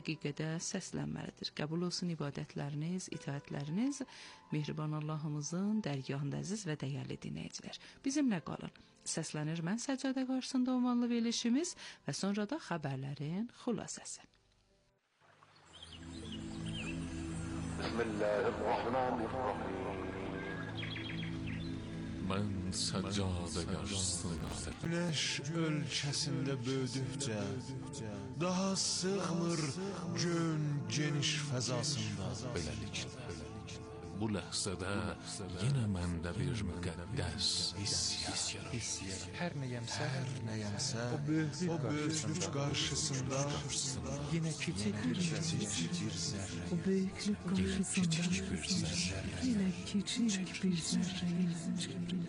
Həqiqədə səslənməlidir. Qəbul olsun ibadətləriniz, itaətləriniz mehriban Allahımızın dərgahında əziz və dəyərli dinləyicilər. Bizimlə qalın. Səslənir mən səccadə qarşısında ünvanlı verilişimiz və sonra da xəbərlərin xülasəsi. Bismillahirrahmanirrahim. Mən səccade qarşısında Güneş ölkəsində böyüdükcə daha sığmır gün geniş fəzasında. beləliklə bu ləhzədə yenə məndə bir müqəddəs hiss yarar. Hər nəyəmsə O böyüklük qarşısında yenə kiçik bir zərrə. O büyüklük karşısında yine küçük bir zerre.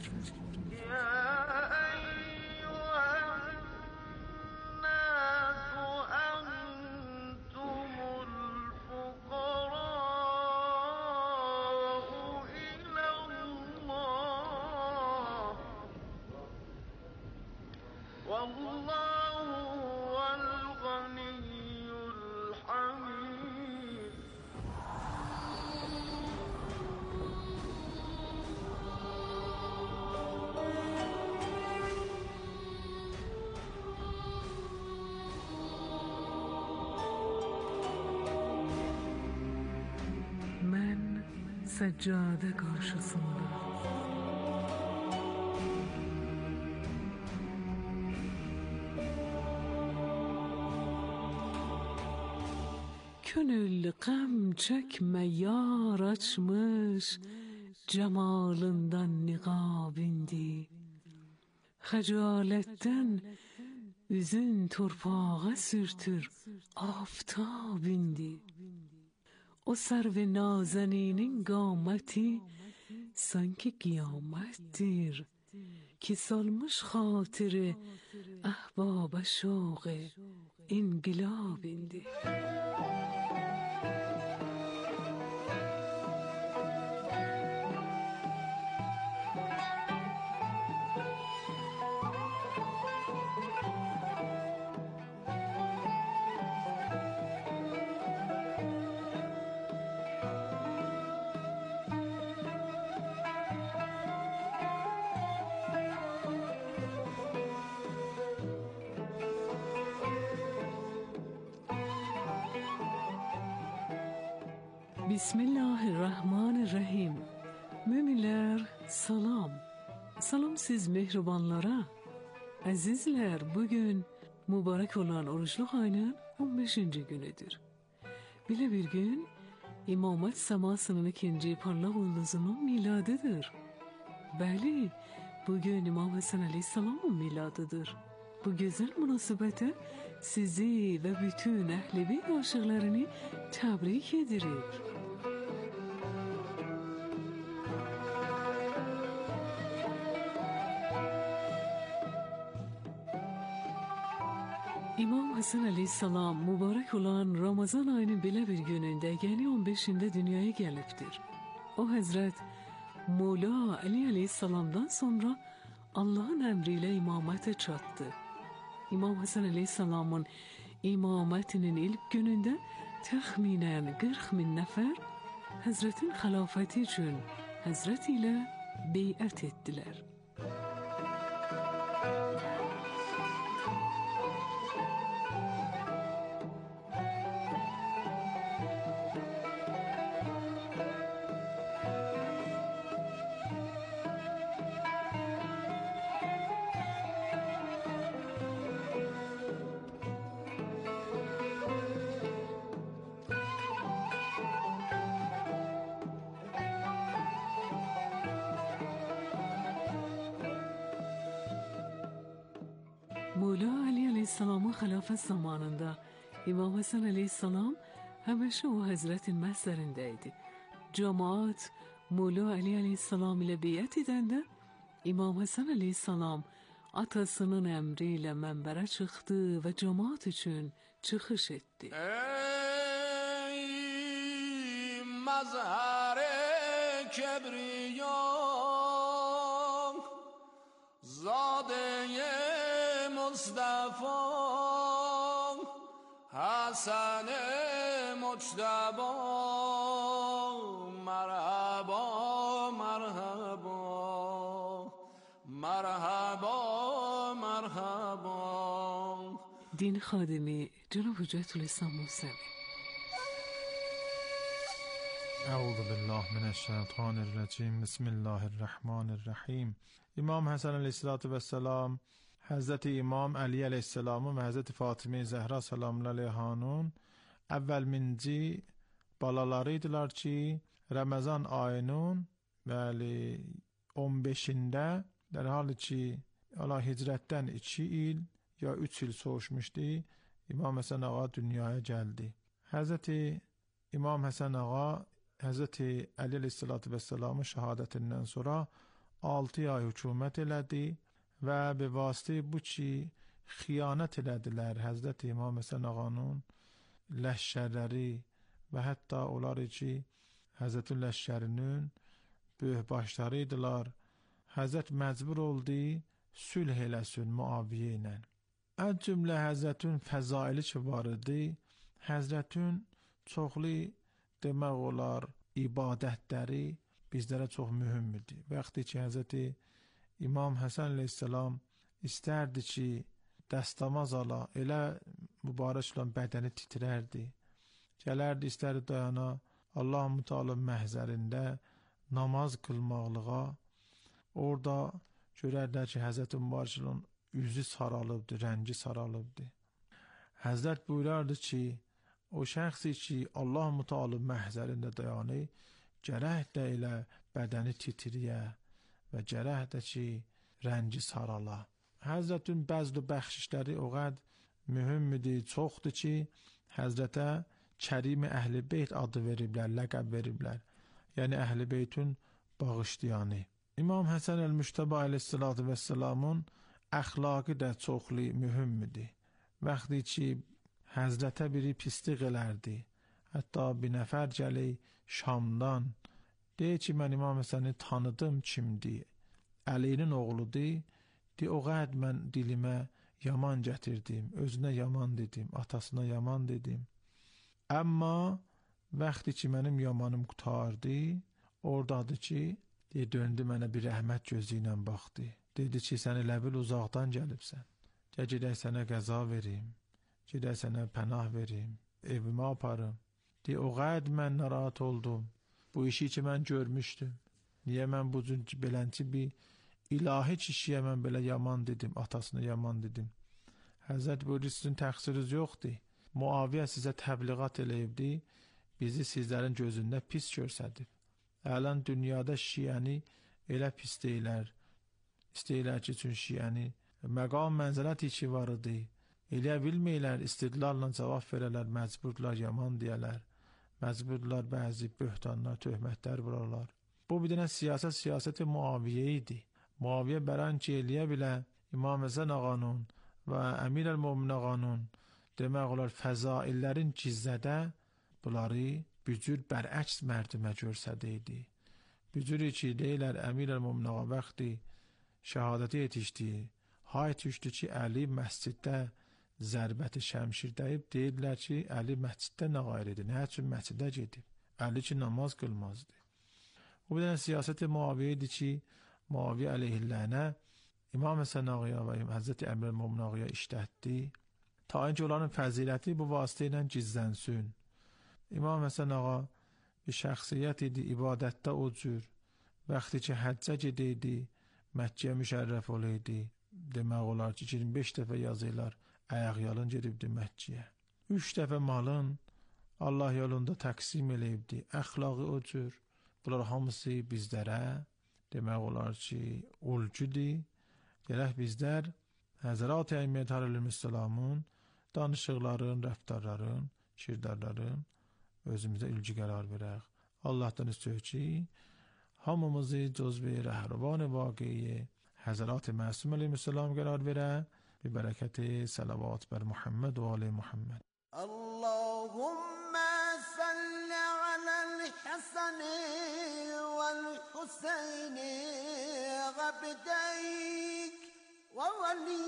Ben seccade karşısında Könül gəm çəkmə yar açmış, cemalından niqab indi. Xəcalətdən üzün torpağa sürtür, aftab indi. O serv nazeninin qameti sanki qiyamətdir ki salmış xatirə ahbab şوق inqilab indi. Bismillahirrahmanirrahim. Müminler salam. Salam siz mehribanlara. Azizler, bugün mübarek olan oruçluk ayının 15. günüdür. Bile bir gün İmamet semasının ikinci parlak yıldızının miladıdır. Bəli, bugün İmam Hasan Aleyhisselam'ın miladıdır. Bu güzel münasebete sizi ve bütün ehl-i beyt aşıklarını tebrik edirik. İmam Hasan Aleyhisselam mübarek olan Ramazan ayının belə bir günündə, yəni 15'inde dünyaya gəlibdir. O Hazret Mola Ali Aleyhisselam'dan sonra Allah'ın emriyle imamete çattı. İmam Hasan Aleyhisselam'ın imametinin ilk gününde təxminən 40 min nəfər Hazretin xilafəti üçün Hazret ile beyət etdilər. Mola Ali Aleyhisselam'ın xilafət zamanında İmam Hasan Aleyhisselam həmişə o Hazretin məhzərindəydi. Cemaat Mola Ali Aleyhisselam ilə beyət edəndə İmam Hasan Aleyhisselam atasının əmri ilə mənbərə çıxdı və cemaat üçün çıxış etdi. Ey mazhar-ı kebriya zade-i Mustafa Hasan مجتبی مرحبا مرحبا مرحبا مرحبا. دین خادمی جناب حجت الاسلام موسوی. اعوذ بالله من الشیطان الرجیم. بسم الله الرحمن الرحیم. امام حسن علیه السلام، حضرت امام علی علیه السلام و حضرت فاطمه زهرا سلام الله علیهانın əvvəl minci balaları idilər ki, Ramazan ayının bəli 15-də, در حالی ki Allah hicrətdən 2 il ya 3 il soğuşmuşdu, İmam Həsən ağa dünyaya gəldi. Həzrəti İmam Həsən ağa Həzrəti Əli əleyhissalamın şəhadətindən sonra 6 ay hökumət elədi və be vasitə bu ki xiyanət elədilər Həzrəti İmam Həsən ağanın ləşkərləri və hətta onlar ki Həzrətin ləşkərinin böyük başları idilər. Həzrət məcbur oldu sülh eləsin Muaviyə ilə. Az cümlə Həzrətin fəzaili ki var idi, Həzrətin çoxlu demək olar ibadətləri bizlərə çox mühümdür. Vaxtı ki Həzrəti İmam Həsən əleyhissalam istərdi ki dəstəmaz ala, elə mübarək olan bədəni titrərdi. Gələrdi, istərdi dayana Allah-u Teala məhzərində namaz qılmaqlığa. Orada görərlər ki Həzrəti mübarək olan üzü saralıbdır, rəngi saralıbdır. Həzrət buyurardı ki o şəxsi ki Allah-u Teala məhzərində dayanır, gərək də elə bədəni titriyə və gərək də ki rəngi sarala. Həzrətin bəzl və bəxşişləri o qədər mühümdür, çoxdur ki Həzrətə Kərim Əhl-i Beyt adı veriblər, ləqəb veriblər. Yəni Əhl-i Beytün bağışlayanı. İmam Həsən əl-Müştəbə əleyhissalamın əxlaqı da çoxlu mühümdür. Vaxtı ki Həzrətə biri pislik elərdi, hətta bir nəfər gəlir Şamdan, deyir ki mən İmam Həsəni tanıdım kimdir, Əlinin oğludur, deyir o qədər mən dilimə yaman gətirdim, özünə yaman dedim, atasına yaman dedim. Amma vaxtı ki mənim yamanım qutardı, oradadır ki döndü mənə bir rəhmət gözü ilə baxdı. Dedi ki sən elə bil uzaqdan gəlibsən, gedək sənə qəza verim, gedək sənə pənah verim, evimə aparım. Deyir o qədər mən narahat oldum, bu işi ki mən görmüşdüm, niyə mən bu cür belənçi bir ilahi kişiyə mən belə yaman dedim, atasına yaman dedim. Həzrət buyurdu sizin təqsiriniz yoxdur, Muaviyə sizə təbliğat eləyibdi, bizi sizlərin gözündə pis görsədib. Ələn dünyada şiəni elə pis deyilər, istəyirlər ki üçün şiəni məqam mənzələt içi var idi, eləyə bilməyirlər, istidlalla cavab verələr, məcburdular yaman deyələr, məcburdular bəzi böhtanlar, töhmətlər vurarlar. Bu bir dənə siyasəti Muaviyə idi. Muaviyə bəran ki eləyə bilə İmam Həsən ağanın və Əmir əl-Mömin ağanın demək olar fəzaillərin gizlədə bunları bücür bərəks mərdimə görsədəydi. Bücürü ki deyilər Əmir əl-Mömin ağa vaxtı şəhadəti yetişdi, hay düşdü ki Əli məsciddə zərbəti şəmşir dəyib, deyirlər ki Əli məsciddə nə qayridir, nə üçün məscidə gedib, Əli ki namaz qılmazdı. O bir dənə siyasəti Muaviyə idi ki Muaviyə əleyhillənə İmam Həsən ağaya və Həzrəti Əmir əl-Mömin ağaya işlətdi. Ta ki onların fəziləti bu vasitə ilə gizlənsin. İmam Həsən ağa bir şəxsiyyət idi, ibadətdə o cür. Vaxtı ki həccə gedəydi, Məkkəyə müşərrəf olaydı. Demək olar ki 25 dəfə yazırlar, ayaq yalın gedibdi Məkkəyə. 3 dəfə malın Allah yolunda təqsim eləyibdi. Əxlaqı o cür. Bunlar hamısı bizlərə demək olar ki ulcudur. Gərək bizlər Həzrət Əmiyyət Əleyhisselamın danışıqların, rəftarların, şirdarların özümüzə ülcü qərar verək. Allah'tan istiyor ki hamımızı cüzbe rəhruban vaqiyi Həzrət Məsum Əleyhisselam qərar verək. Bir bərəkəti salavat bər Muhammed və ali Muhammed. Allahümme salli aləl-Həsəni vəl-Hüseyni qəbdəyik və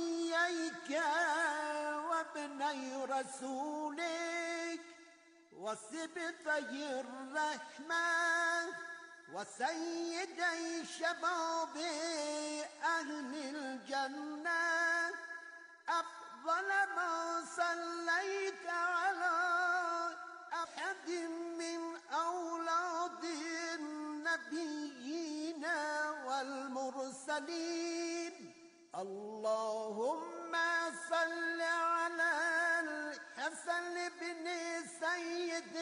vəliyyəkə və bnəy rəsulik və وسبطي الرحمة وسيدي شباب أهل الجنة أفضل ما صليت على أحد من أولاد النبيين والمرسلين اللهم صل على الحسن بن سيد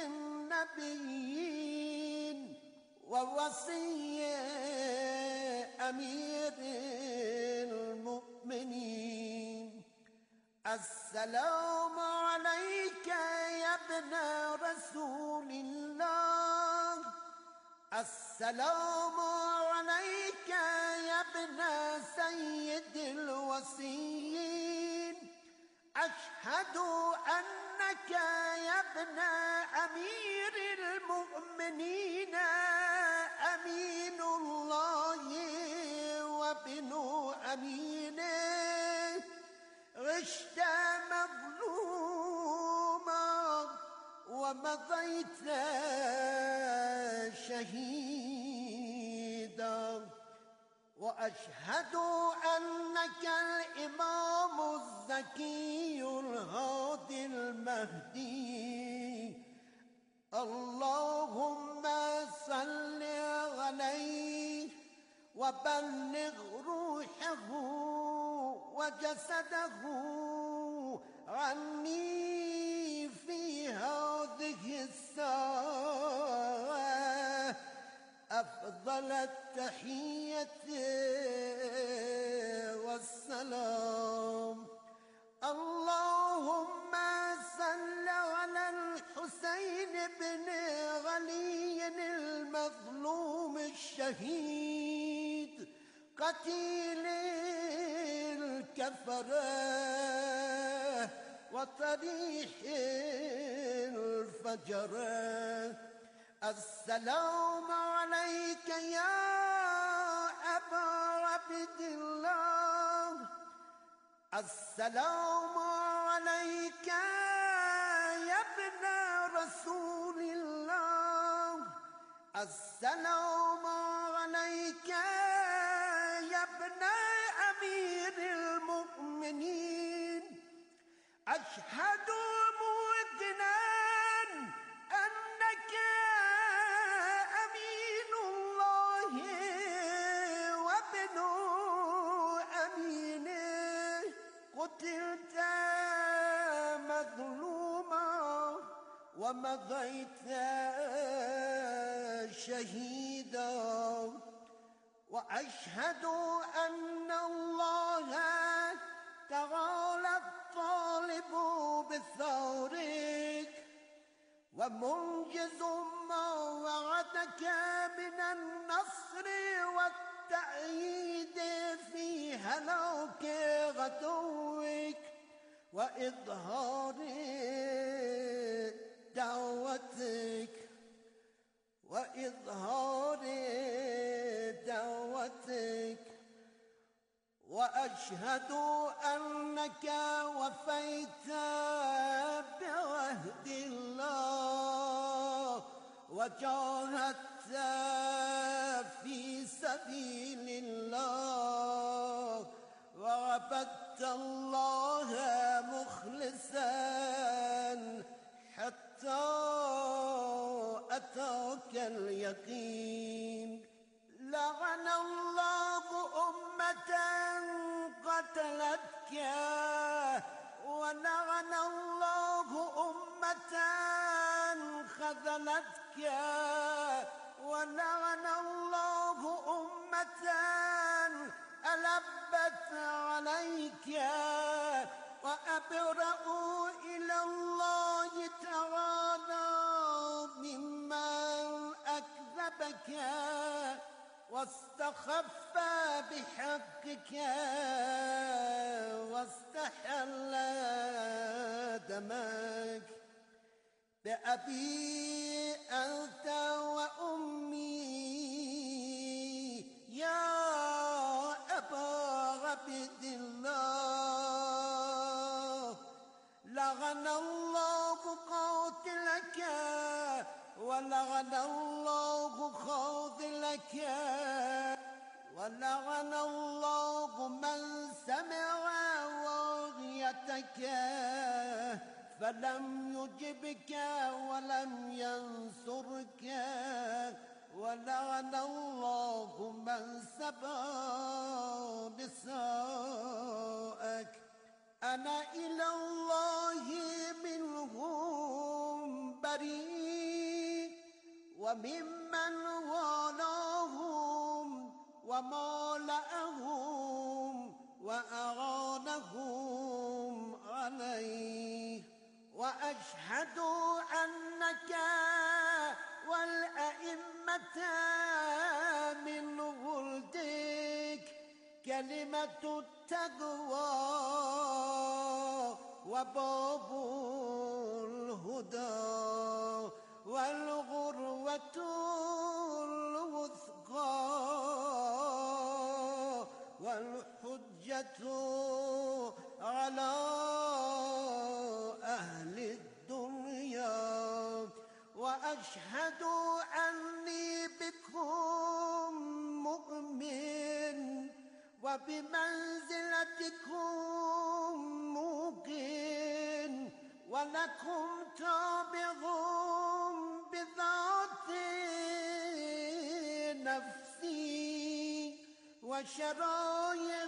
النبيين ووصي أمير المؤمنين السلام عليك يا ابن رسول الله السلام عليك يا ابن سيد الوصيين أشهد أنك يا ابن أمير المؤمنين أمين الله وابن أمينه غشت مظلوما ومضيت شهيدا وأشهد أنك الإمام الزكي الهادي المهدي اللهم صل عليه وبلغ روحه وجسده عني في هذه الساعة أفضل التحية والسلام اللهم صل على الحسين بن علي المظلوم الشهيد قتيل الكفرة وطريح الفجرة السلام عليك يا أبا عبد الله السلام عليك يا ابن رسول الله السلام عليك يا ابن أمير المؤمنين أشهد موقنا أنك أمين الله وابن أمينه قتلت مظلوما ومضيت شهيدا وأشهد أن الله تعالى الطالب بثورك ومنجز ما وعدك من النصر والتأييد في هلاك غدوك وإظهار دعوتك وأشهد أنك وفيت بعهد الله وجاهدت في سبيل الله وعبدت الله مخلصا حتى أتاك اليقين لعن الله أمة قتلتك ولعن الله أمة خذلتك ولعن الله أمة ألبت عليك وأبرأ إلى الله تعالى ممن أكذبك واستخف بحقك واستحل دمك بأبي أنت وأمي يا أبا عبد الله لعن الله قاتلك ولعن الله خاذلك ولعن الله من سمع واغيتك فلم يجبك ولم ينصرك ولعن الله من سبى نساءك أنا إلى الله منهم بريء وممن والاهم ومالأهم وأعانهم عليه وأشهد أنك والأئمة من ولدك كلمة التقوى وباب الهدى والغروة الوثقى والحجة على أهل الدنيا وأشهد أني بكم مؤمن وبمنزلتكم موقن ولكم تابع بذات نفسي وشرائع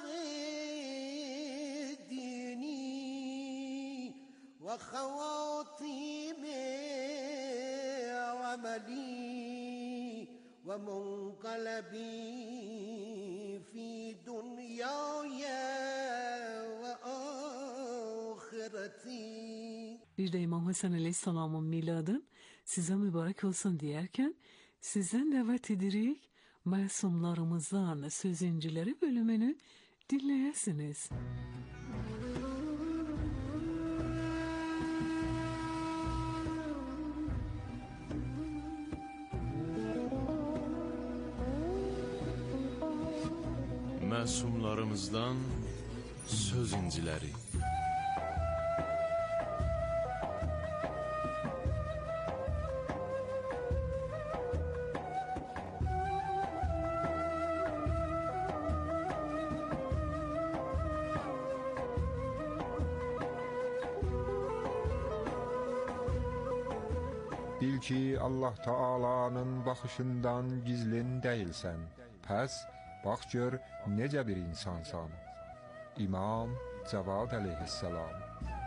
ديني وخواتيم عملي ومنقلبي في دنياي وآخرتي. Bir de İmam Hasan Aleyhisselam'ın miladın size mübarek olsun diyerken sizden davet edirik masumlarımızdan sözüncüleri bölümünü dinleyesiniz. Məsumlarımızdan söz inciləri. Bil ki Allah Taala'nın baxışından gizlin değilsən. Pəs bax gör necə bir insansan. İmam Cavad əleyhissalam.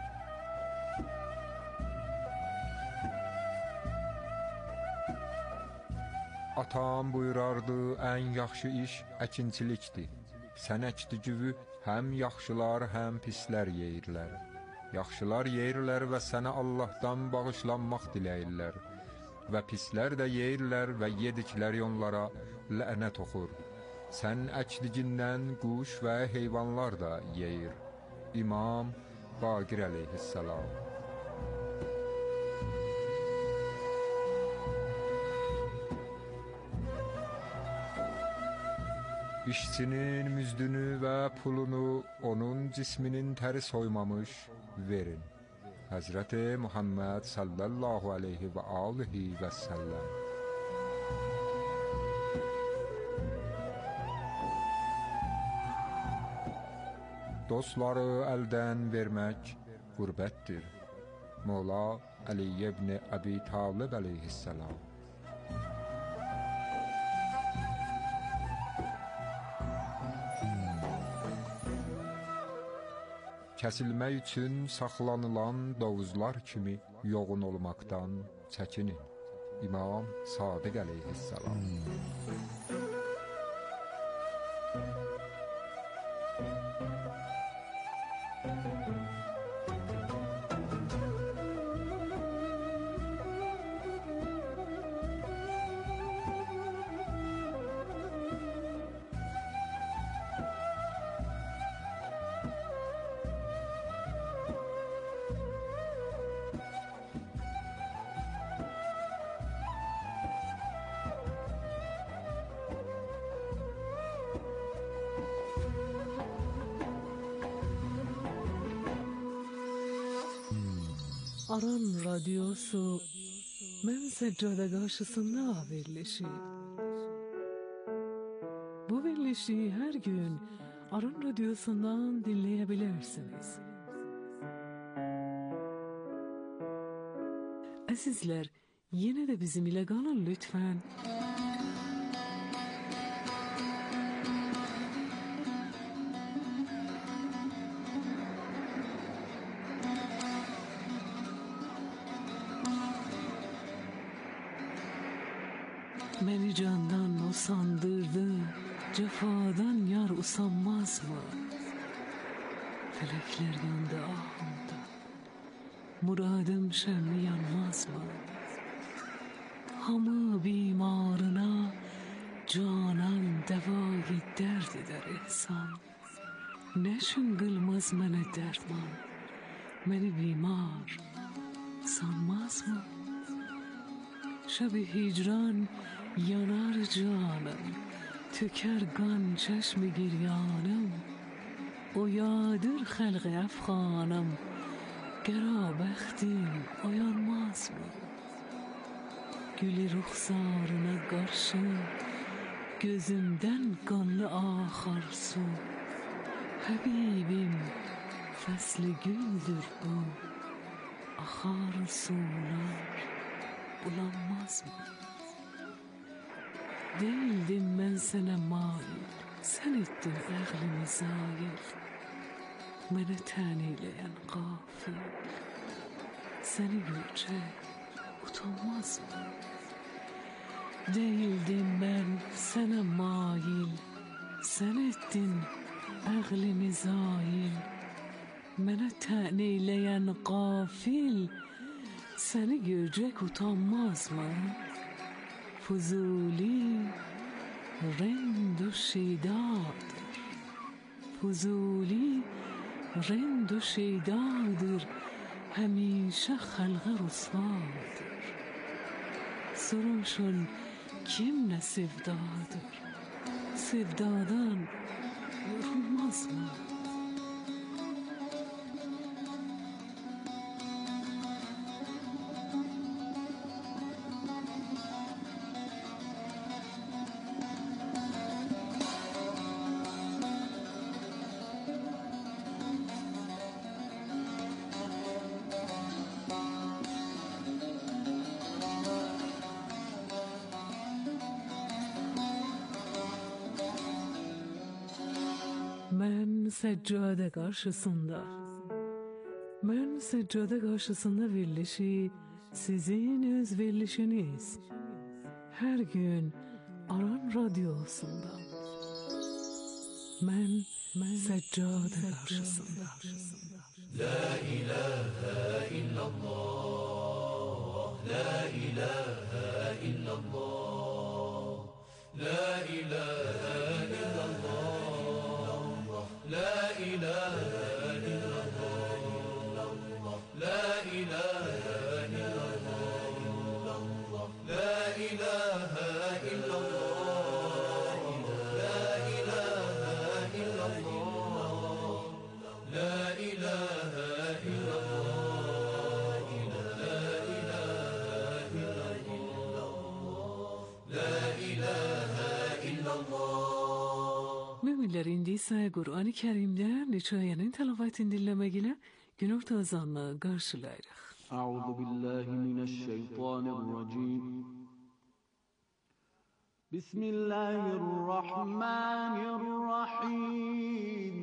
Atam buyurardı, ən yaxşı iş əkinçilikdir. Sən əkdi-güvü həm yaxşılar, həm pislər yeyirlər. Yaxşılar yeyirlər və sənə Allahdan bağışlanmaq diləyirlər. Və pislər də yeyirlər və yedikləri onlara lənət oxur. Sən əkdigindən quş və heyvanlar da yeyir. İmam Baqir əleyhissalam. İşçinin müzdünü və pulunu onun cisminin təri soymamış verin. Həzrəti Muhammed sallallahu aleyhi və alihi və səlləm. Dostları əldən vermək qürbətdir. Mola Ali ibn Abi Talib əleyhissalam. Kəsilmək üçün saxlanılan dovuzlar kimi yoğun olmaqdan çəkinin. İmam Sadiq əleyhissalam. Aran Radyosu Mən səccada qarşısında verilişi. Bu verilişi hər gün Arun Radyosu'ndan dinleyebilirsiniz. Əzizlər, yine de bizimle kalın lütfen. Beni candan usandırdı, cefadan yar usanmaz mı? Felekler yandı ahımda, muradım şemli yanmaz mı? Hamı bimarına canan devayı dert eder ihsan. Neşin kılmaz mene dertman, beni bimar sanmaz mı? Şebi hicran yanar canım, tüker kan çeşmi giryanım. O yadır halq-ı efxanım, gerabextim uyanmaz mı? Gülü ruhsarına karşı, gözümden kanlı ahar su. Habibim, fasli güldür bu, ahar sular bulanmaz mı? Değildim ben sana mail, sen ettin əqlimi zayil. Məni tən eyləyən qafil, səni görcək utanmaz mı? Değildim ben sana mail, sen ettin əqlimi zayil. Məni tən eyləyən qafil, səni görcək utanmaz mı? Fuzuli rend و شیداdır, Fuzuli rend و شیداdır, همیشه خلق رسواdır. Soruşun kim ne sevdadır, sevdadan yorulmaz mı? Seccade karşısında. Ben seccade karşısında verilişi sizin öz verilişiniz. Her gün Aran Radyosu'nda. Ben seccade karşısında. La ilahe illallah, la ilahe illallah, la ilahe illallah. La ilahe illallah, la ilahe illallah, la ilahe illallah, la ilahe illallah, la ilahe illallah, la ilahe illallah. Müminlerin ise Kur'an-ı Kerim'de neçə ayənin təlavatını dinləmək ilə gün ortazanla qarşılayırıq. Euzu billahi mineşşeytanirracim. Bismillahirrahmanirrahim.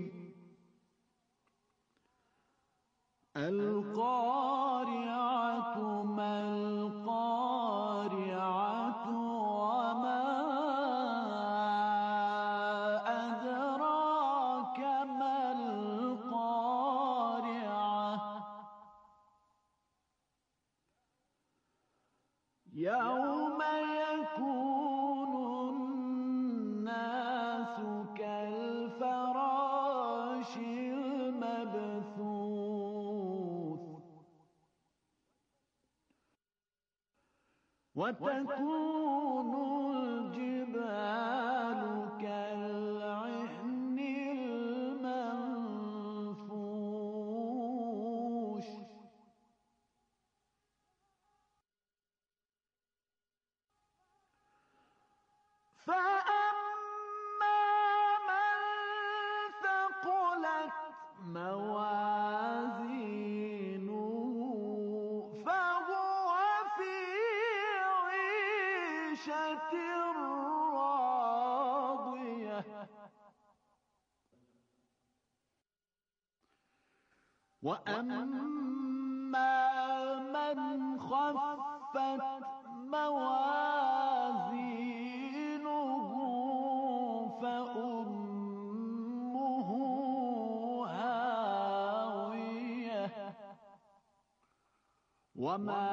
El-Qari'atu mel-Qari'atu ve ma يوم يكون الناس كالفراش المبثوث وتكون الجبال كالعهن المنفوش ثقلت موازينه فهو في عيشة راضية وأما من خفت موازينه فأمه هاوية وما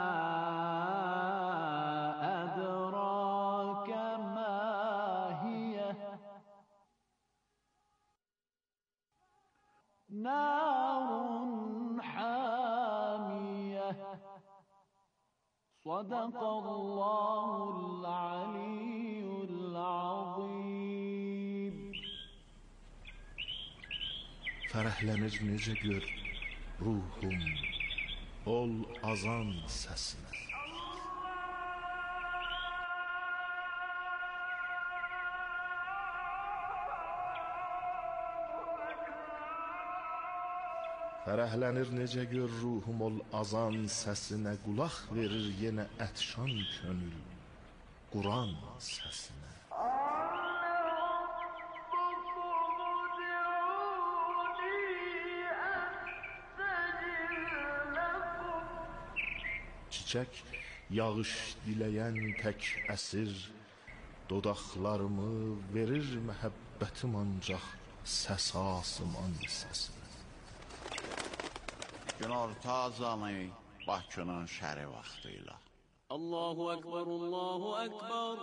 أدراك ما هي نار حامية صدق الله العلي العظيم. Fərəhlənir necə gör ruhum ol azan səsinə. Fərəhlənir necə gör ruhum ol azan səsinə, qulaq verir yenə ətşan könül Quran səsinə. Çiçək yağış diləyən tək əsir, dodaqlarımı verir məhəbbətim ancaq səs asıman səsinə. Günorta azanı Bakının şəri vaxtıyla. Allahu Ekber, Allahu Ekber,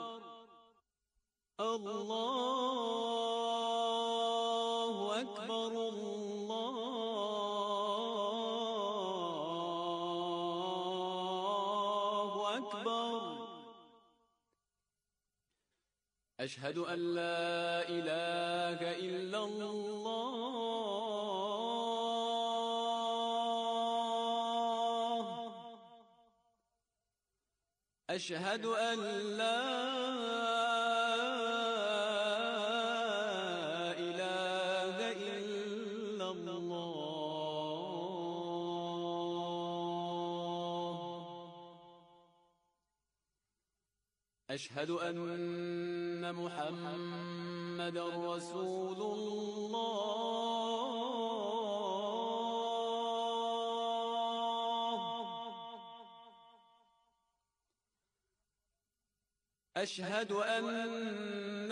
Allahu Ekber, Allahu Ekber. Eşhedü en la ilahe illallah. أشهد أن لا إله إلا الله. أشهد أن محمدا رسول الله. أشهد أن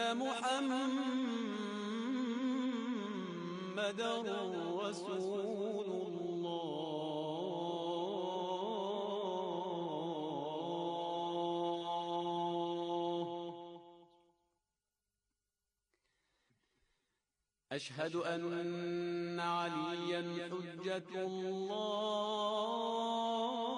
محمدا رسول الله. أشهد أن عليا حجة الله.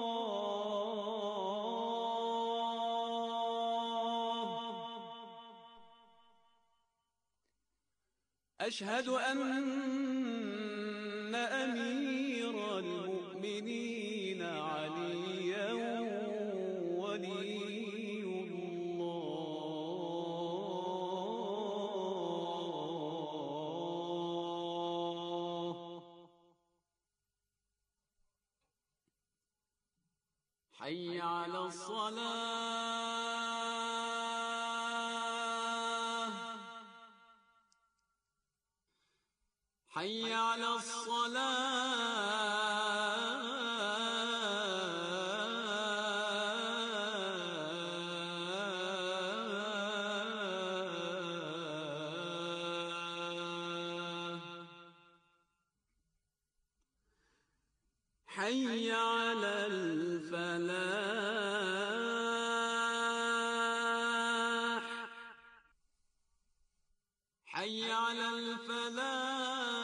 أشهد أن أمير المؤمنين عليا ولي الله. حي على الصلاة. حي على الصلاة. حي على الفلاح. حي على الفلاح.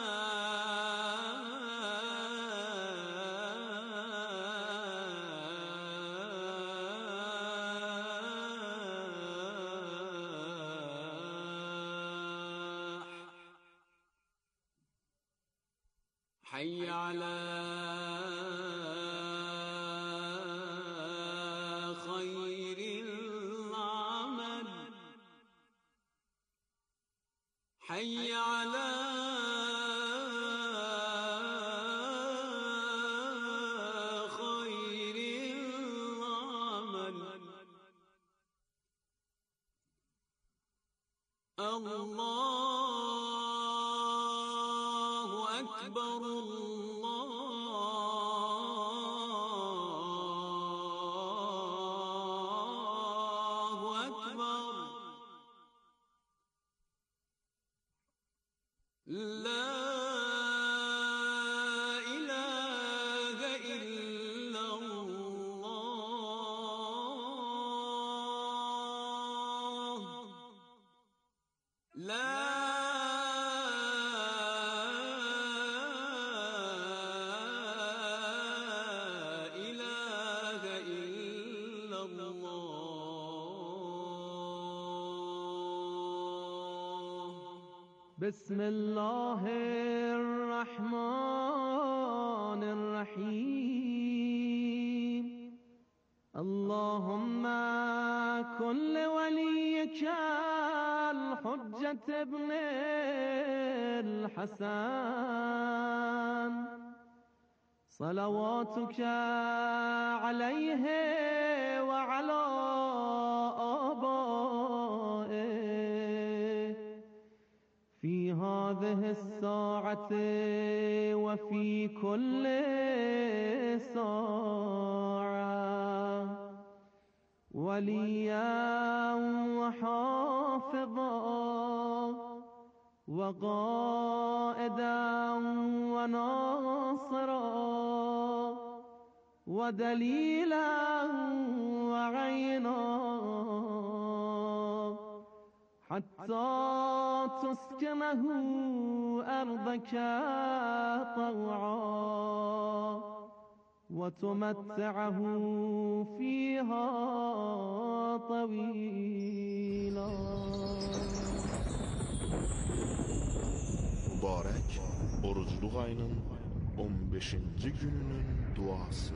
حي على خير العمل. حي على الله أكبر الله أكبر لا إله إلا الله لا إله إلا الله بسم الله الرحمن الرحيم اللهم كن لوليك الحجة ابن الحسن صلواتك عليه وعلى آبائه في هذه الساعة وفي كل ساعة وليا وحافظا وقائدا وناصرا ودليلا وعينا حتى تسكنه أرضك طوعا وتمتعه فيها طويلا. Mübarək orucluq ayının 15-ci gününün duası.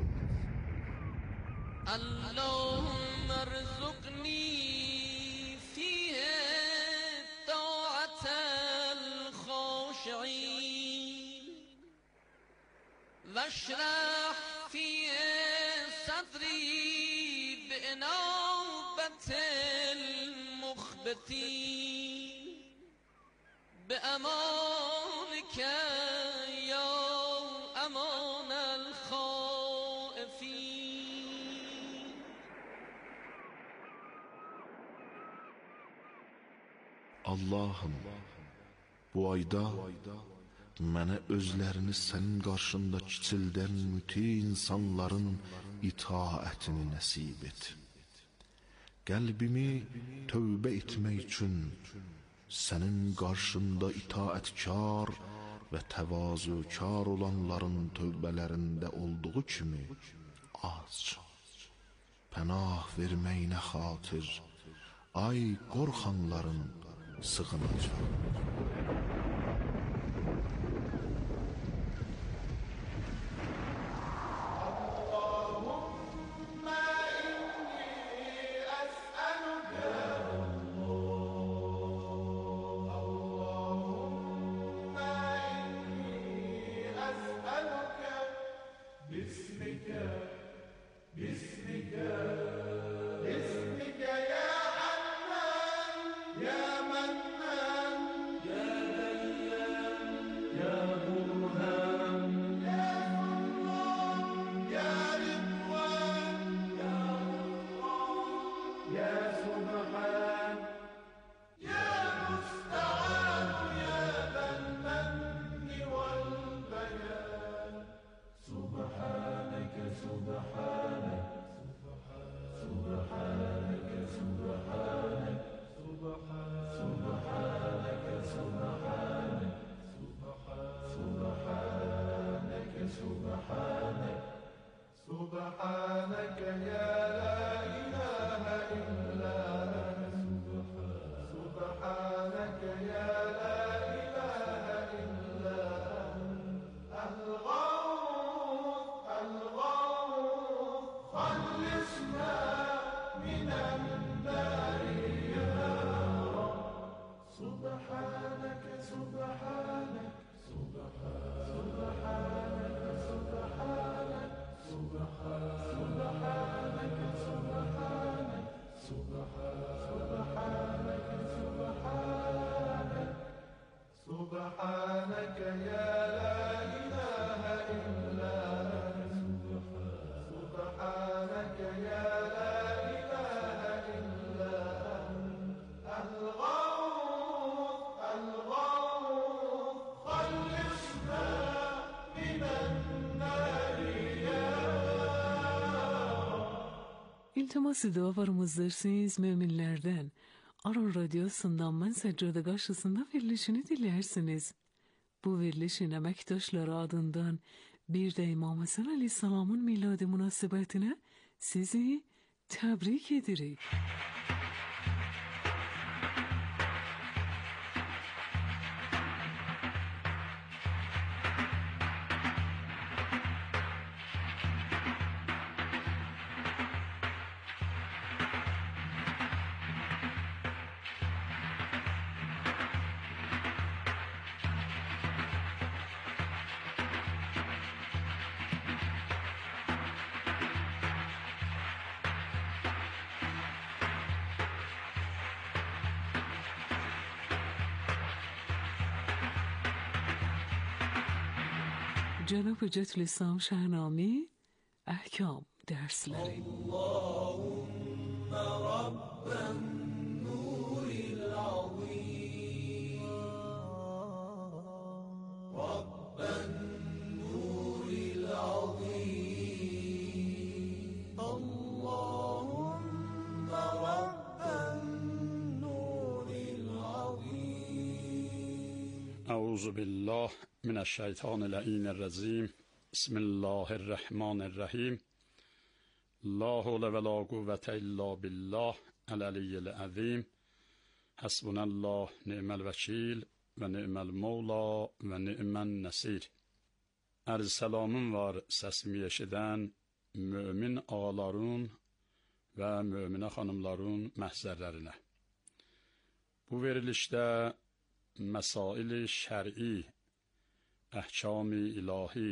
اللهم ارزقني فيه طاعة الخاشعين واشرح فيه صدري بإنابة المخبتين بأمانك يا أمان الخائفين. Allahım, bu ayda mənə özlərini sənin qarşında kiçildən müti insanların itaətini nəsib et. Qəlbimi tövbə etmək üçün sənin qarşında itaətkar və təvazökar olanların tövbələrində olduğu kimi aç. Pənah verməyinə xatir, ay qorxanların sığınacaq. باسمك يا حنان يا منان يا İltiması dua varımızdırsınız müminlerden. Aron Radyosu'ndan ben seccade karşısında verilişini dilersiniz. Bu verilişin emektaşları adından bir de İmam Hasan Aleyhisselam'ın miladi münasebetine sizi tebrik ederim. Cenab-ı Cetl-i İslam Şahname Ahkam dersleri. Allahümme Rabben nuril azim Rabben nuril azim Allahümme Rabben nuril azim Euzu billah mineşşeytanirracim. Bismillahirrahmanirrahim. La havle ve la kuvvete illa billah el-aliyyil azim. Hasbunallah ni'mel vekil ve ni'mel mevla ve ni'men nesir. Arz selamım var sesimi eşidən mümin ağaların və müminə xanımların məhzərlərinə. Bu verilişdə məsail-i şər'i, əhkam-i ilahi,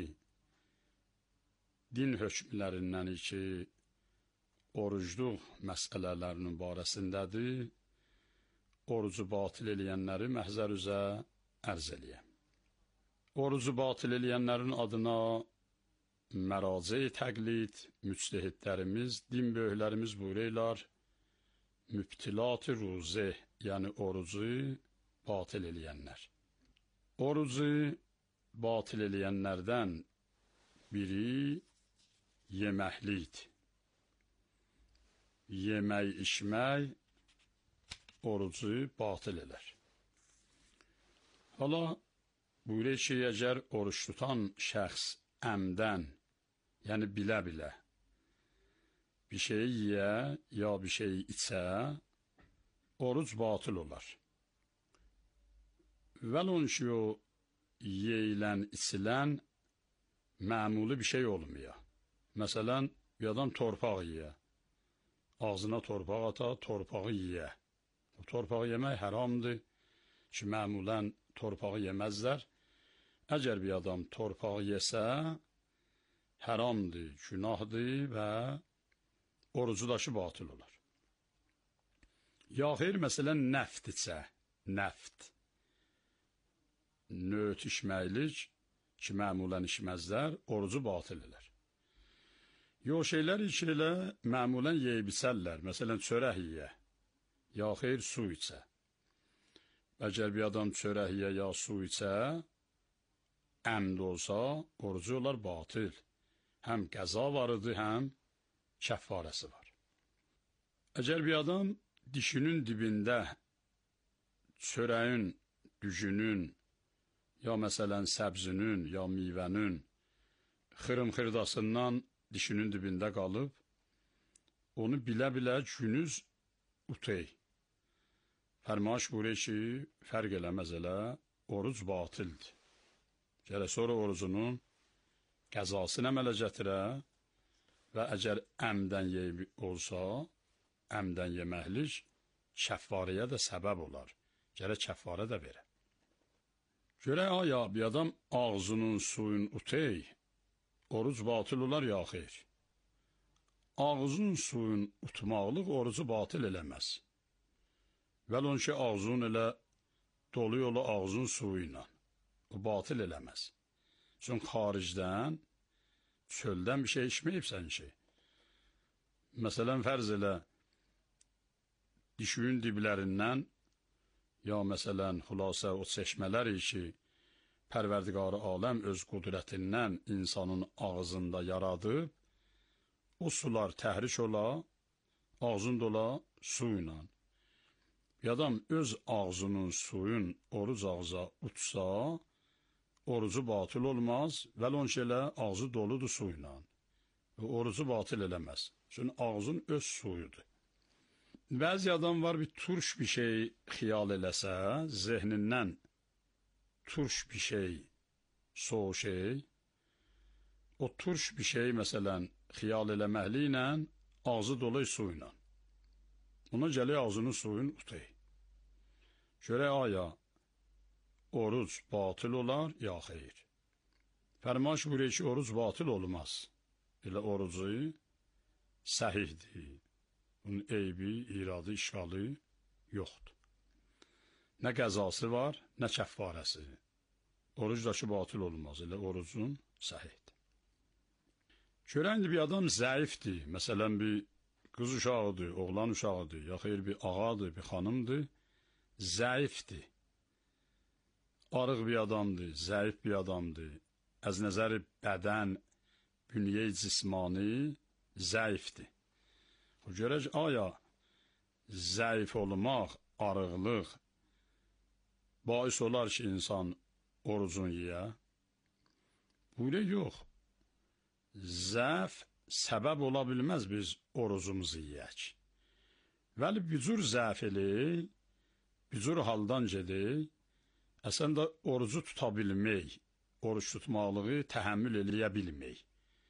din hökmlərindən ki, orucluq məsələlərinin barəsindədir, orucu batil eləyənləri məhzər üzə ərz eləyəm. Orucu batil eləyənlərin adına məraci təqlid, müctehidlərimiz, din böyüklərimiz buyururlar, mübtilat-ı ruze, yəni orucu batil eləyənlər. Orucu batil eləyənlərdən biri yeməklikdir. Yemək, içmək orucu batil elər. Hala, buyurur ki, əgər oruç tutan şəxs əmdən, yəni bilə-bilə bir şey yiyə, ya bir şey içə, oruc batıl olar. Vəlon ki, o yeyilən, içilən məmuli bir şey olmuyor. Məsələn, bir adam torpaq yiyə, ağzına torpaq ata, torpağı yiyə. O torpağı yemək haramdır ki, məmulən torpağı yeməzlər. Əgər bir adam torpağı yesə, haramdır, günahdır və orucu daşı batıl olar. Ya xeyr, məsələn, nəft içə, nəft. Nöt içməklik ki, məmulən içməzlər, orucu batıl elər. Yox şeylər içilə, məmulən yeyib içərlər, məsələn, çörək yiyə, ya xeyr, su içə. Əgər bir adam çörək yiyə, ya su içə, əmd olsa, orucu olar batıl. Həm qəza varıdır, həm kəffarəsi var. Əgər bir adam dişinin dibində çörəyin, düzünün, ya məsələn səbzinin, ya meyvənin xırım-xırdasından dişinin dibində qalıb, onu bilə-bilə günüz utey. Fərmaş buyurur ki, fərq eləməz elə, oruc batildir. Gərək sonra orucunun qəzasını əmələ gətirə və əgər əmdən yeyib olsa, əmdən yeməklik kəffarəyə də səbəb olar. Gərək kəffarə də verə. Görək, aya bir adam ağzının suyun utey, oruc batıl olar ya xeyr. Ağzının suyun utmaqlıq orucu batıl eləməz. Vəlon ki, ağzın elə dolu yolu ağzın suyu ilə, o batıl eləməz. Çünki xaricdən, çöldən bir şey içməyibsən ki. Məsələn, fərz elə, dişinin diblərindən, ya məsələn, xülasə o çeşmələr ki, Pərverdigar-ı aləm öz qudrətindən insanın ağzında yaradıb, o sular təhriş ola, ağzın dola su ilə. Bir adam öz ağzının suyun oruc ağza utsa, orucu batıl olmaz, vəlonç elə ağzı doludur su ilə. Orucu batıl eləməz. Çünki ağzın öz suyudur. Bəzi adam var, bir turş bir şey xiyal eləsə, zehnindən turş bir şey, soğuk şey, o turş bir şey məsələn xiyal eləməklə ilə ağzı dolu su ilə. Ona gəlir ağzının suyun utay. Görək aya oruc batıl olar, ya xeyr. Fərmaş buyuruyor ki, oruc batıl olmaz. Elə orucu səhihdir. Bunun eybi, iradı, işğalı yoxdur. Nə qəzası var, nə kəffarəsi. Oruc da ki, batıl olmaz. Elə orucun səhihdir. Görən bir adam zəifdir. Məsələn, bir qız uşağıdır, oğlan uşağıdır, ya xeyr bir ağadır, bir xanımdır. Zəifdir. Arıq bir adamdır, zəif bir adamdır. Az nəzəri bədən, bünye cismani zəifdir. O görək, aya zəif olmaq, arıqlıq bais olar ki, insan orucun yiyə? Buyurə, yox. Zəf səbəb ola bilməz biz orucumuzu yiyək. Vəli bir cür zəf eləyik, bir cür haldan gedək, əslində orucu tuta bilmək, oruç tutmalığı təhəmmül eləyə bilmək.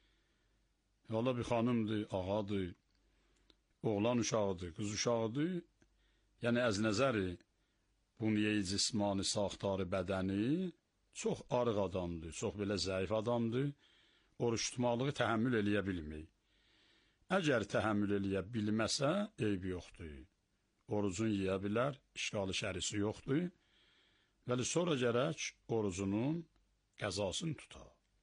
Yola bir xanımdır, ağadır, oğlan uşağıdır, qız uşağıdır, yəni əz nəzəri bünye-i cismani saxtarı bədəni çox arıq adamdır, çox belə zəif adamdır, oruç tutmalığı təhəmmül eləyə bilmək. Əgər təhəmmül eləyə bilməsə, eybi yoxdur. Orucun yiyə bilər, işğalı şərisi yoxdur. Vəli sonra gərək orucunun qəzasını tuta.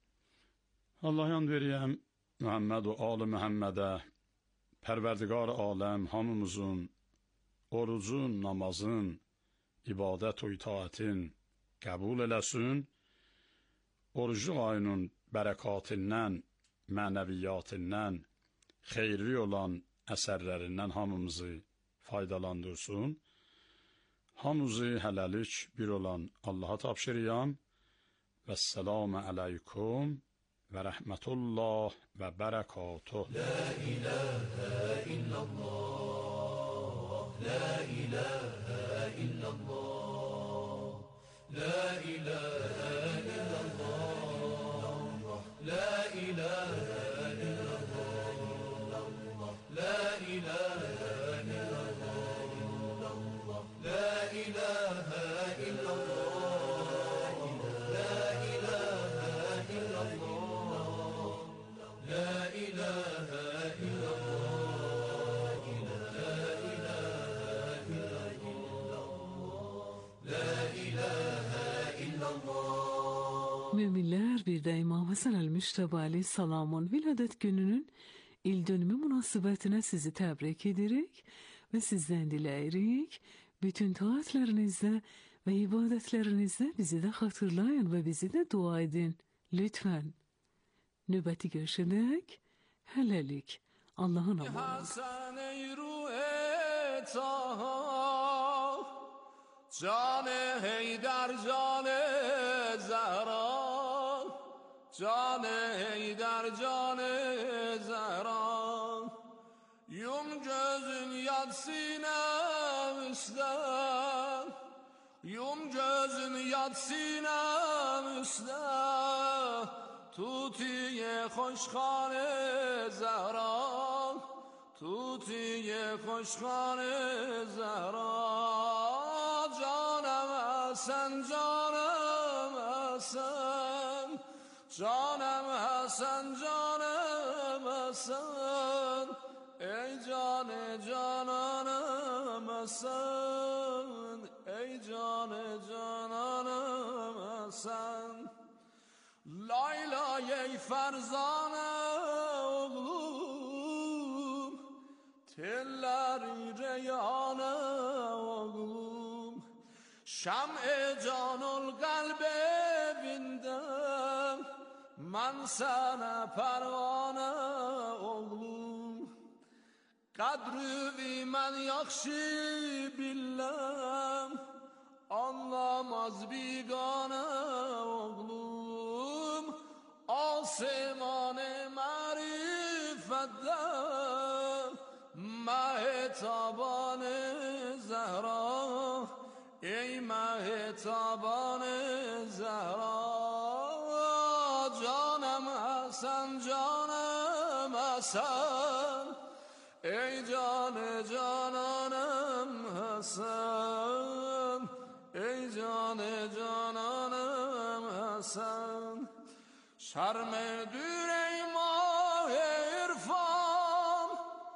Allah yan veriyəm Muhammed və Ali Muhammedə, Pərverdigar aləm hamımızın orucun, namazın, ibadət və itaətin qəbul eləsin. Orucluq ayının bərəkatindən, mənəviyyatından, xeyri olan əsərlərindən hamımızı faydalandırsın. Hamımızı hələlik bir olan Allaha tapşırıyam. Vəssalamu aleykum və rəhmətullah və bərəkatuh. La ilahə illallah, la ilahə illallah, la ilahə illallah, la ilahə illallah, la ilahə illallah, la ilahə illallah, la ilahə illallah, la ilahə Müminler bir de İmam Hasan el-Müşteba aleyhisselamın viladet gününün il dönümü münasebetine sizi tebrik ederek ve sizden dileyerek bütün taatlerinizde ve ibadetlerinizde bizi de hatırlayın ve bizi de dua edin. Lütfen. Nöbeti görüşerek helelik Allah'ın amanı. Can-ı Heydar, Can-ı Zehra, Can-ı Heydar, Can-ı Zehra. Yum gözün yat sinem üstte, yum gözün yat sinem üstte. Tutiye hoşxane Zehra, tutiye hoşxane Zehra. Sen canım Hasan, canım Hasan, canım Hasan. Ey canı cananım Hasan, ey canı cananım Hasan. Layla ey ferzane oğlum, telleri reyane oğlum. Şam-ı canul kalb evinde, ben sana pervane oğlum. Qadri mən yaxşı biləm, anlamaz biganə oğlum, asiman-ı mərifətdə məhtaban-ı Zəhra, ey məhtaban-ı Zəhra. Canım Həsən, canım Həsən, ey canı cananım Həsən, ey canı cananım Həsən. Şərmədir ey mah-ı irfan,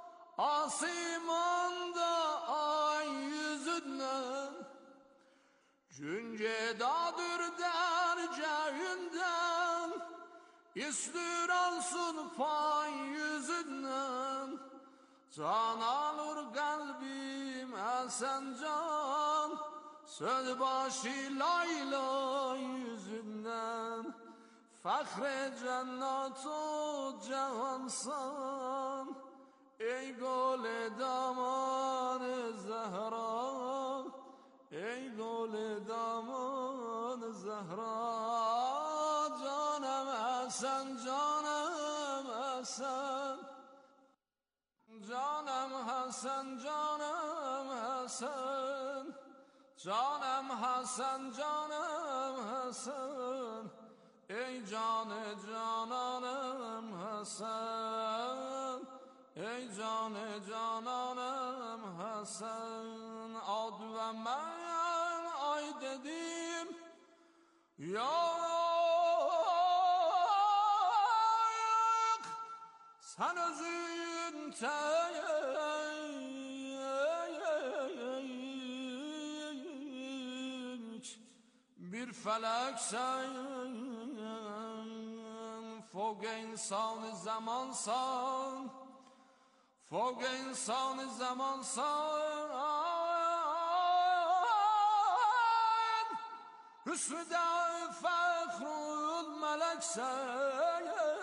asimanda ay yüzündən, gün gedadır dərgahündən, İstür alsın pay yüzündən. Can alır kalbim Hasan can, söz başı Layla yüzünden. Fahre cennet o cahansan, ey gole daman Zehra, ey gole daman Zehra. Canım Hasan, canım Hasan, canım Hasan, canım Hasan, canım Hasan, canım Hasan, ey canı cananım Hasan, ey canı cananım Hasan. Ad ve ben ay dedim yok, sen özün tek bir feleksen, fog insan zamansan, fog insan zamansan. Hüsnü de fehrul meleksen,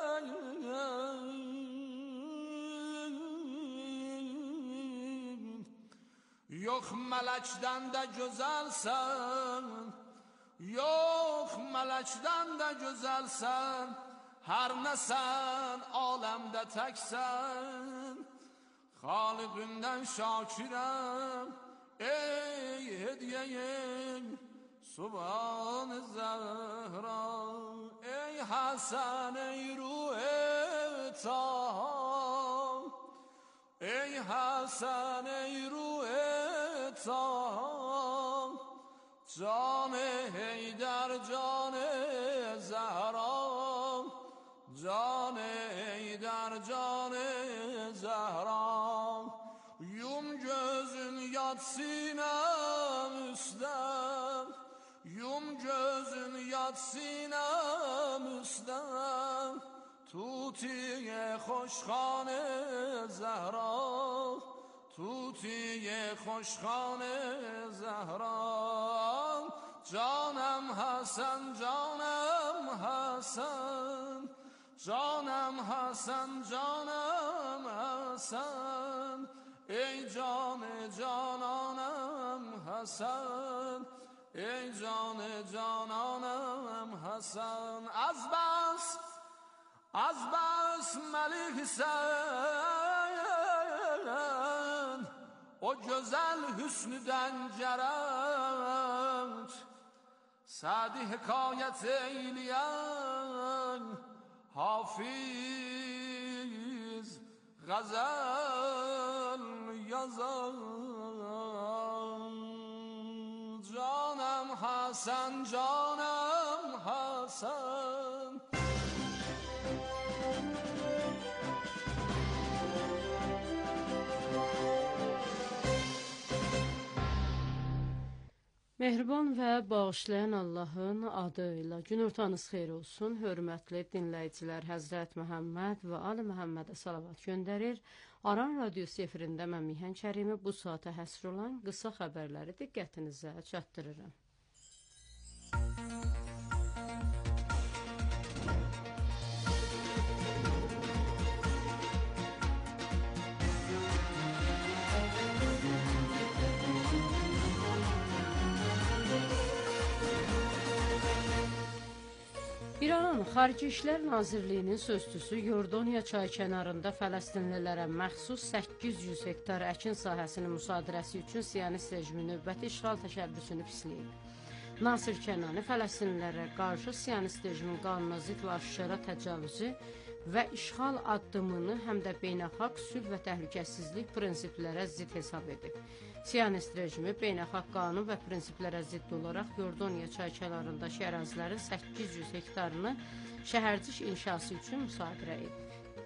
yok melekten de güzelsen, yok melekten de güzelsen. Her ne sen alemde teksen, Halık'ından şakirem, ey hediyeyin Subhan-ı Zehra. Ey Hasan, ey ruh-i Taha, ey Hasan, ey ruh-i Taha, Can-ı Heydər, Can-ı Zəhra, Can-ı Heydər, Can-ı Zəhra. Yum gözün yat sinem üstem, yum gözün yat sinem üstem. Tutiye hoşxane Zəhra, tutiye hoşxane Zəhra. Canım Hasan, canım Hasan, canım Hasan, canım Hasan, ey canı cananım Hasan, ey canı cananım Hasan. Az bas Melih sen, o güzel hüsnüden cerent, Sadi hikayet eyleyen Hafiz gazel yazan. Canım Hasan, canım Hasan. Mehriban və bağışlayan Allahın adıyla günortanız xeyir olsun. Hörmətli dinləyicilər, Həzrət Məhəmməd və Ali Məhəmmədə salavat göndərir. Aran radiosu efirində mən Mihan Kərimi bu saata həsr olan qısa xəbərləri diqqətinizə çatdırıram. İranın Xarici İşlər Nazirliyinin sözçüsü Yordaniya çayı kənarında Fələstinlilərə məxsus 800 hektar əkin sahəsinin müsadirəsi üçün Siyonist rejimi növbəti işğal təşəbbüsünü pisləyib. Nasir Kənani Fələstinlilərə qarşı Siyonist rejimin qanuna zidd və aşkara təcavüzü və işğal addımını həm də beynəlxalq sülh və təhlükəsizlik prinsiplərə zidd hesab edib. Siyonist rejimi beynəlxalq qanun və prinsiplərə zidd olaraq Yordaniya çay kənarındakı ərazilərin 800 hektarını şəhərcik inşası üçün müsadirə edib.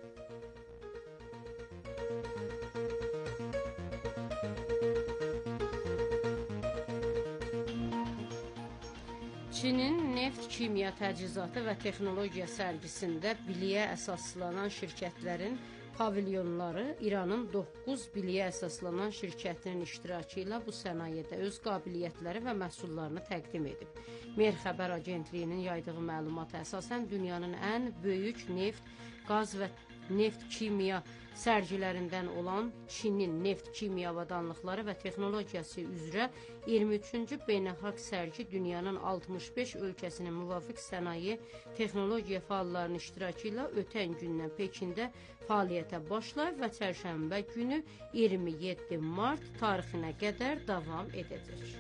Çinin neft, kimya təchizatı və texnologiya sərgisində biliyə əsaslanan şirkətlərin pavilyonları İranın 9 biliyə əsaslanan şirkətinin iştirakı ilə bu sənayedə öz qabiliyyətləri və məhsullarını təqdim edib. Mer xəbər agentliyinin yaydığı məlumata əsasən dünyanın ən böyük neft, qaz və neft, kimya sərgilərindən olan Çinin neft, kimya avadanlıqları və texnologiyası üzrə 23-cü beynəlxalq sərgi dünyanın 65 ölkəsinin müvafiq sənaye texnologiya fəallarının iştirakı ilə ötən gündən Pekində fəaliyyətə başlayıb və çərşənbə günü 27 mart tarixinə qədər davam edəcək.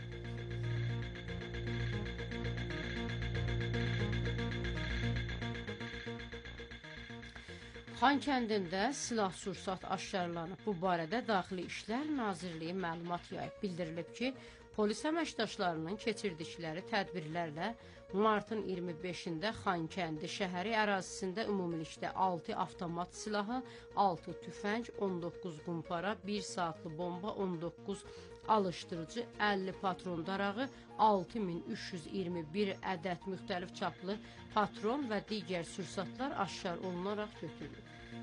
Xankəndində silah-sursat aşkarlanıb. Bu barədə Daxili İşlər Nazirliyi məlumat yayıb. Bildirilib ki, polis əməkdaşlarının keçirdikləri tədbirlərlə martın 25-də Xankəndi şəhəri ərazisində ümumilikdə 6 avtomat silahı, 6 tüfəng, 19 qumpara, 1 saatlı bomba, 19 alışdırıcı, 50 patron darağı, 6321 ədəd müxtəlif çaplı patron və digər sursatlar aşkar olunaraq götürülür.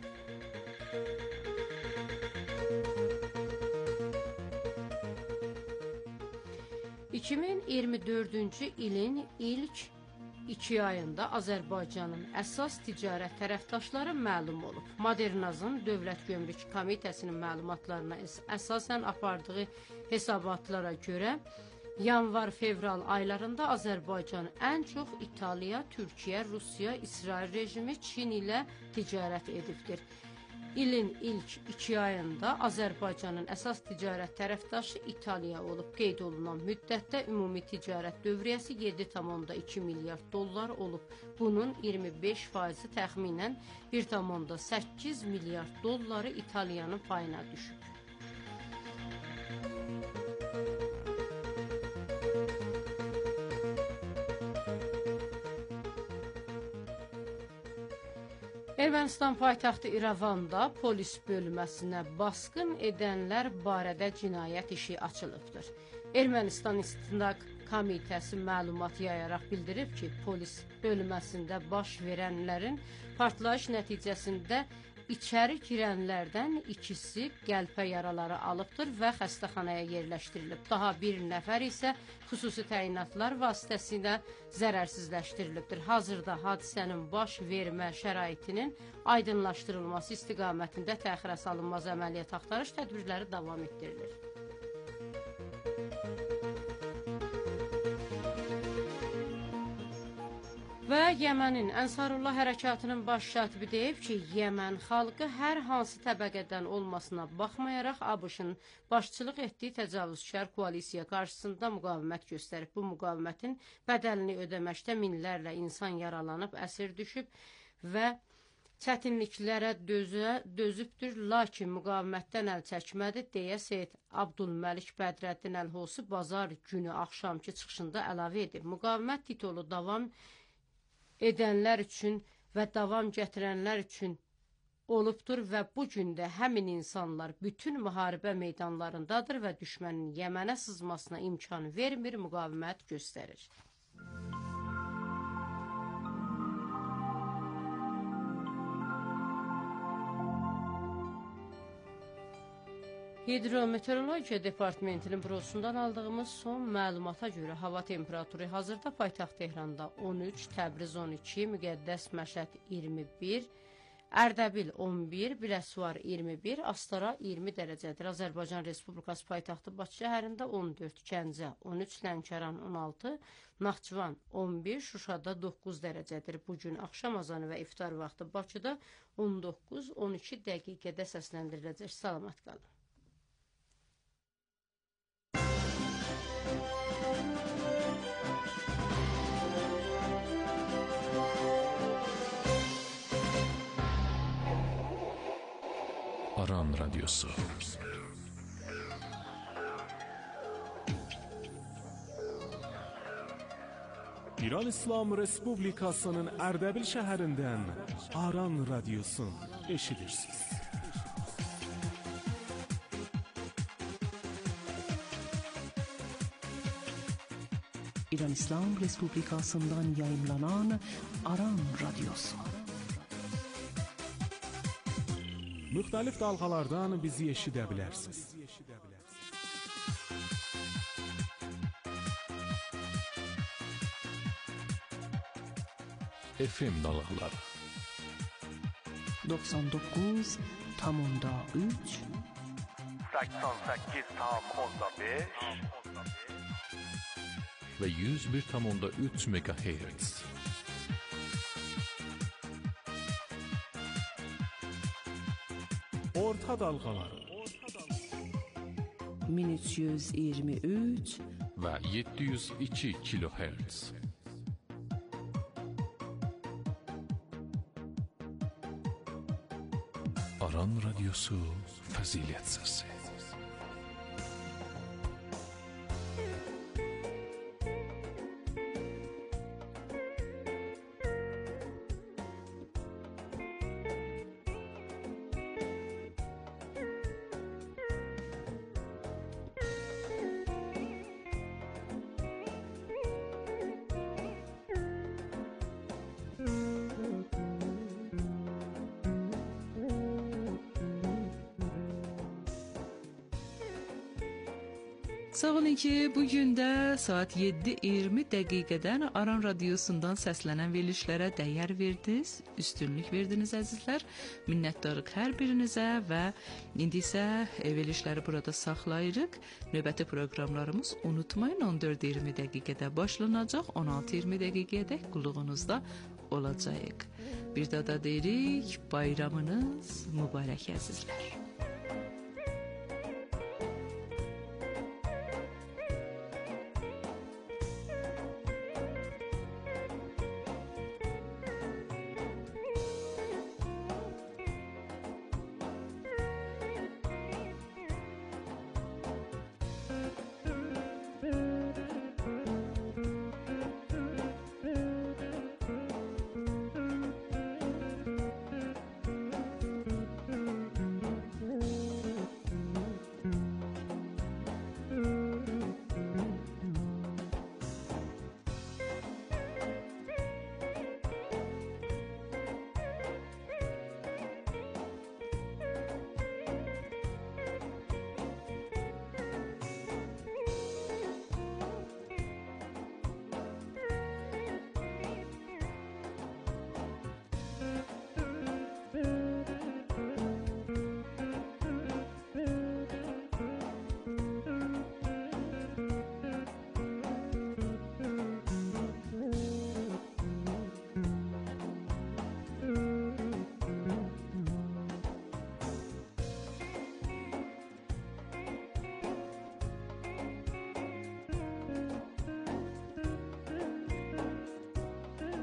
...2024-cü ilin ilk 2 ayında Azərbaycanın əsas ticarət tərəfdaşları məlum olub. Modernazın Dövlət Gömrük Komitəsinin məlumatlarına əsasən apardığı hesabatlara görə yanvar-fevral aylarında Azərbaycan ən çox İtaliya, Türkiyə, Rusiya, İsrail rejimi Çin ilə ticarət edibdir. İlin ilk 2 ayında Azərbaycanın əsas ticarət tərəfdaşı İtaliya olub. Qeyd olunan müddətdə ümumi ticarət dövriyyəsi 7,2 milyard dollar olub. Bunun 25%-i təxminən 1,8 milyard dolları İtaliyanın payına düşüb. Ermənistan paytaxtı İrəvanda polis bölməsinə basqın edənlər barədə cinayət işi açılıbdır. Ermənistan İstintaq Komitəsi məlumat yayaraq bildirib ki, polis bölməsində baş verənlərin partlayış nəticəsində İçəri girənlərdən ikisi qəlpə yaraları alıbdır və xəstəxanaya yerləşdirilib. Daha bir nəfər isə xüsusi təyinatlar vasitəsilə zərərsizləşdirilibdir. Hazırda hadisənin baş vermə şəraitinin aydınlaşdırılması istiqamətində təxirə salınmaz əməliyyat axtarış tədbirləri davam etdirilir. Və Yəmənin Ənsarullah hərəkatının baş katibi deyib ki, Yəmən xalqı hər hansı təbəqədən olmasına baxmayaraq ABŞ-ın başçılıq etdiyi təcavüzkar koalisiya qarşısında müqavimət göstərib. Bu müqavimətin bədəlini ödəməkdə minlərlə insan yaralanıb, əsir düşüb və çətinliklərə dözübdür, lakin müqavimətdən əl çəkmədi, deyə Seyid Abdülməlik Bədrəddin Əlhosi bazar günü axşamki çıxışında əlavə edib. Müqavimət titulu davam edənlər üçün və davam gətirənlər üçün olubdur və bu gündə həmin insanlar bütün müharibə meydanlarındadır və düşmənin Yəmənə sızmasına imkan vermir, müqavimət göstərir. Hidrometeorologiya Departamentinin bürosundan aldığımız son məlumata görə hava temperaturu hazırda paytaxt Tehranda 13, Təbriz 12, Müqəddəs Məşəd 21, Ərdəbil 11, Biləsuvar 21, Astara 20 dərəcədir. Azərbaycan Respublikası paytaxtı Bakı şəhərində 14, Gəncə 13, Lənkəran 16, Naxçıvan 11, Şuşada 9 dərəcədir. Bugün axşam azanı və iftar vaxtı Bakıda 19-12 dəqiqədə səsləndiriləcək. Salamat qalın. Aran Radyosu. İran İslam Respublikasının Ərdəbil şəhərindən Aran Radyosu eşidirsiniz. İran İslam Respublikasından yayımlanan Aran Radyosu. Müxtəlif dalğalardan bizi eşidə bilərsiniz. FM dalğaları 99,3 88,5 ve 101,3 MHz. Orta dalğaları 1323 ve 702 kHz. Aran Radyosu Fəzilət Səsi. Sağ olun ki, bugün də saat 7:20 dəqiqədən Aran Radiosundan səslənən verilişlərə dəyər verdiniz, üstünlük verdiniz əzizlər. Minnətdarıq hər birinizə və indi isə verilişləri burada saxlayırıq. Növbəti proqramlarımız unutmayın 14:20 dəqiqədə başlanacaq, 16:20 dəqiqəyədək qulluğunuzda olacağıq. Bir daha da deyirik, bayramınız mübarək əzizlər.